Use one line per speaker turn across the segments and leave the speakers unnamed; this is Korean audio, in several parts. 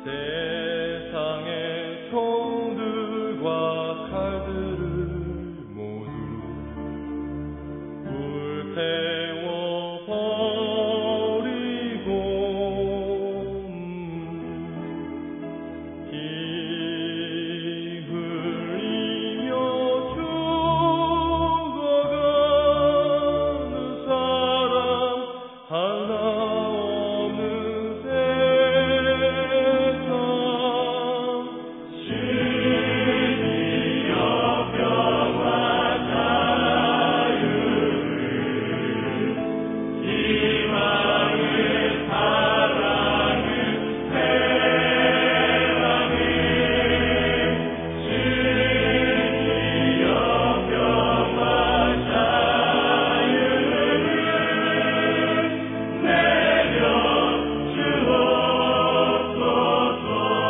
세상의 총들과 칼들을 모두 불태워버리고 피 흘리며 죽어가는 사람 하나 없는 세상 주님이여 평화 자유를 희망을 사랑을 사랑을 주님이여 평화 자유를 내려 주옵소서.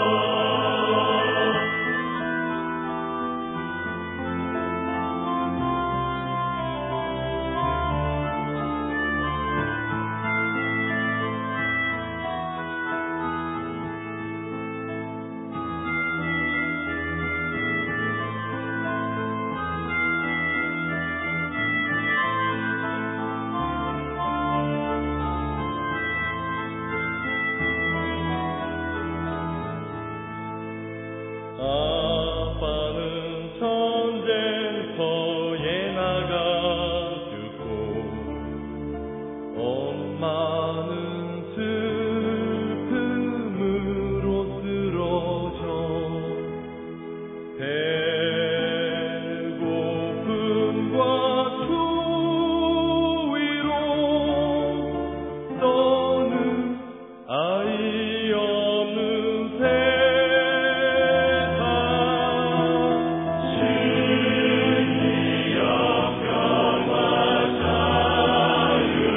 아빠는 전쟁터에 나가 죽고 엄마는 슬픔으로 쓰러져 배고픔과 추위로 떠는 아이 없는 세상 주님이여 평화 자유를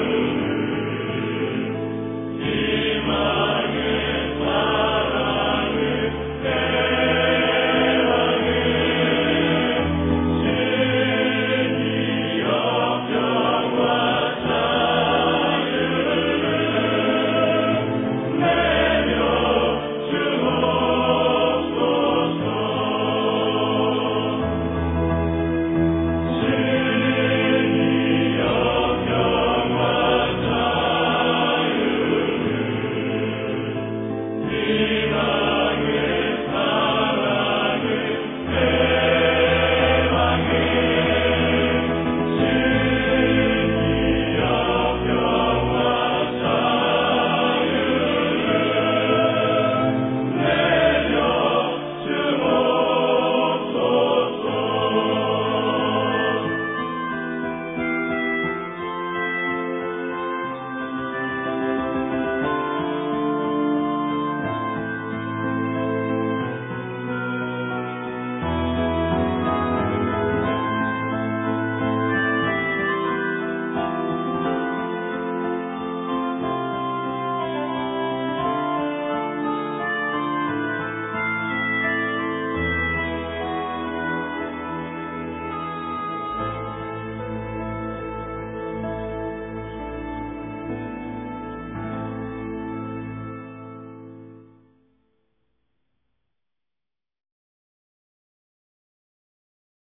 희망을 사랑을 사랑을 주님이여 평화 자유를 내려 주옵소서. 주님이여 평화 자유를